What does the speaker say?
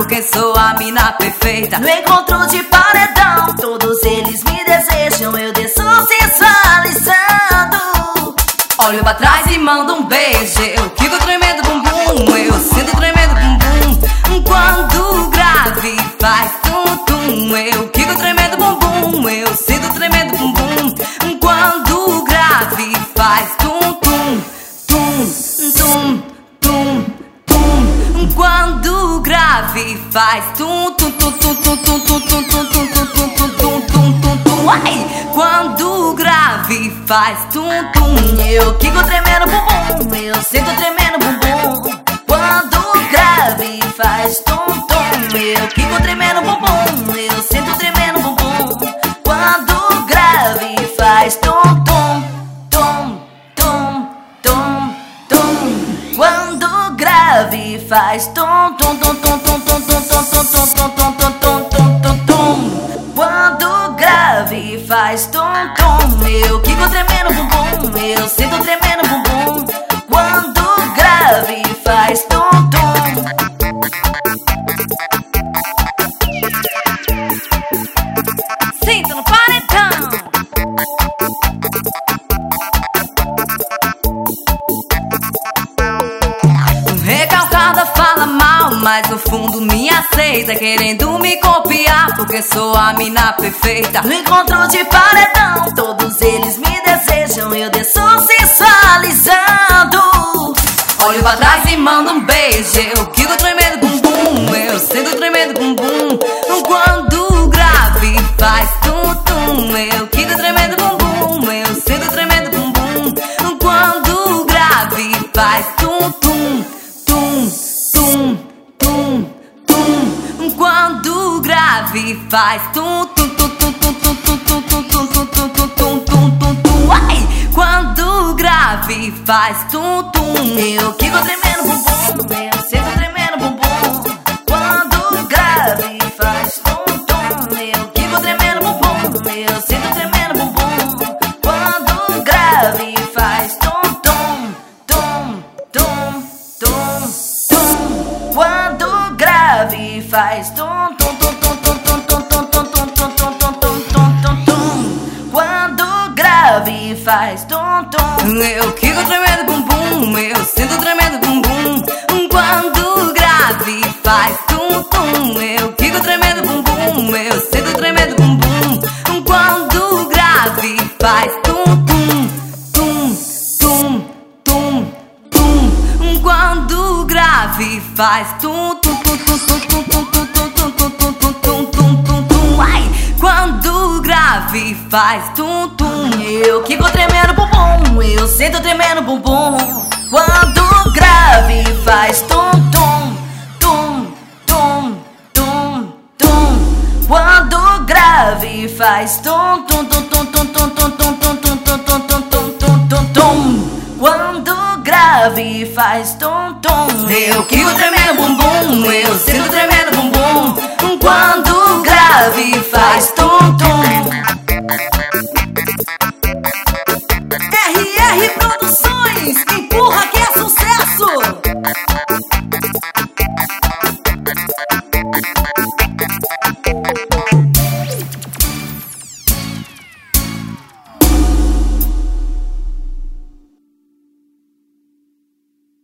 porque sou a mina perfeita. No encontro de paredão, todos eles me desejam, eu desço sensualizando. Olho pra trás e mando um beijo, eu quico tremendo bumbum, eu sinto tremendo bumbum. Quando o grave faz tum-tum, eu quico tremendo bumbum, eu sinto tremendo bumbum. Quando o grave faz tum-tum, tum-tum, tum-tum. Quando o grave faz tum-tum-tum-tum-tum-tum-tum-tum-tum-tum-tum-tum-tum. Ai! Quando o grave faz tum-tum, eu quico tremendo bumbum, eu sinto tremendo bumbum. Quando o grave faz tum-tum, eu quico tremendo bumbum, eu sinto tremendo bumbum. Quando o grave faz tum-tum, tum-tum, tum-tum. Quando o grave faz tum-tum-tum-tum-tum-tum-tum-tum-tum-tum-tum-tum. Quando o grave faz tum-tum, eu quico tremendo bumbum, eu sinto tremendo bumbum. Quando o grave faz tum-tum. Sinto no paredão. Recalcada fala mal, mas no fundo me aceita, querendo me copiar, porque sou a mina perfeita. No encontro de paredão, todos eles me desejam, eu desço sensualizando. Olho pra trás e mando um beijo, eu quico tremendo bumbum, eu sinto tremendo bumbum. Quando o grave faz tum-tum, eu quico tremendo bumbum, eu sinto tremendo bumbum. Quando o grave faz tum-tum, tum-tum, tum-tum. Quando o grave faz tum-tum-tum-tum-tum-tum-tum-tum-tum-tum-tum-tum. Ai! Quando o grave faz tum-tum, eu quico tremendo bumbum, eu sinto tremendo bumbum. Quando o grave faz tum-tum, eu quico tremendo bumbum, eu sinto tremendo bumbum. Quando o grave faz tum-tum, tum-tum, tum-tum. Quando o grave faz tum-tum, tum-tum-tum-tum-tum-tum-tum-tum-tum-tum. Quando o grave faz tum-tum, eu quico tremendo bumbum, eu sinto tremendo bumbum. Quando o grave faz tum-tum, eu quico tremendo bumbum, eu sinto tremendo bumbum. Quando o grave faz tum-tum, tum-tum, tum-tum. Quando o grave faz tum-tum-tum-tum-tum-tum-tum-tum-tum-tum-tum-tum-tum. Ai! Quando o grave faz tum-tum, eu quico tremendo bumbum, eu sinto tremendo bumbum. Quando o grave faz tum-tum, tum-tum, tum-tum. Quando o grave faz tum-tum-tum-tum-tum-tum-tum-tum-tum-tum-tum-tum. Quando o grave faz tum-tum, eu quico tremendo bumbum, eu sinto tremendo bumbum. quando o grave faz tum-tum. RR Produções, empurra que é sucesso!